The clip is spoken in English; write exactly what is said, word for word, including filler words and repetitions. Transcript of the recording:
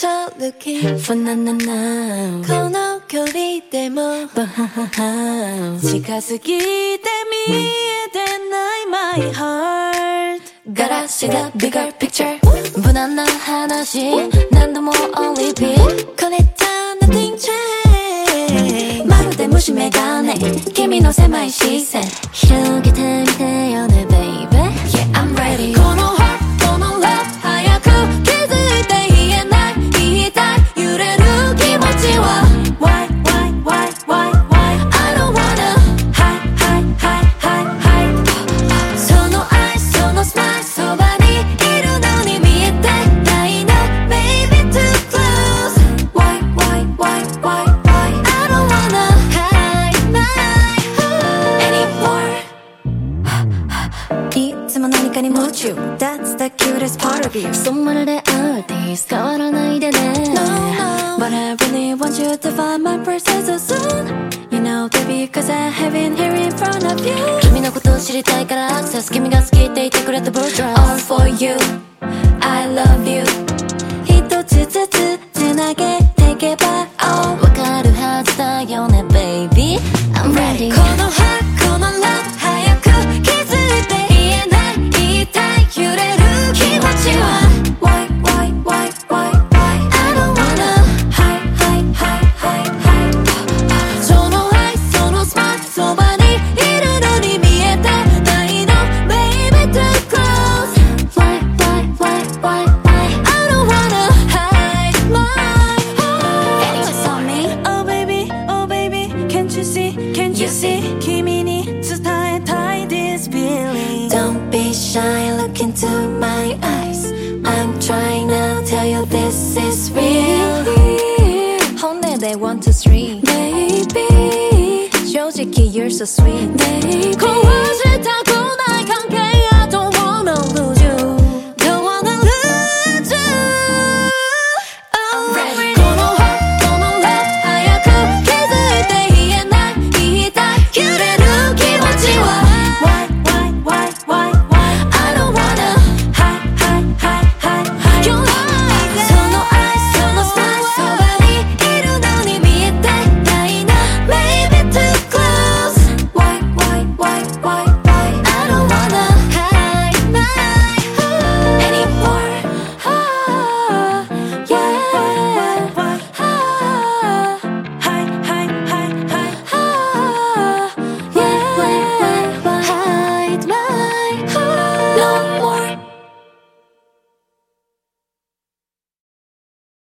So looking for na na na この距離でも近すぎて見えてない My heart Gotta see the bigger picture 無難な話何度も on repeat これじゃ nothing change まるで虫眼鏡君の狭い視線広げてみてよね baby Yeah I'm ready この heart この love 早く気づいて言えない言いたい揺れる気持ちは Why why why why why I don't wanna Hi hi hi hi hi その愛そのスマイルそばにいるのに見えてないの Baby too close Why why why why why I don't wanna hide my heart anymore いつも何かに夢中 That's the cutest part of you そうまるでアーティスト変わらないでね No no But I really want you to find my person so soon You know baby cause I have been here in front of you 君のことを知りたいからアクセス君が好きって言ってくれた Blue Dress All for you I love you 一つずつつなげていけば Oh わかるはずだよね Baby I'm ready この heart この love 早く気づいて言えない言いたい揺れる気持ちは Why why why why why I don't wanna Hi hi hi hi hi その愛そのスマイルそばにいるのに見えてないの Baby too close Why why why why why I don't wanna hide my heart Anyways on me Oh baby oh baby Can't you see can't you see 君に伝えたい this feeling Don't be shy look into my eyes I'm trying to tell you this is real 本音でワンツースリー Baby 正直 you're so sweet Baby 壊れた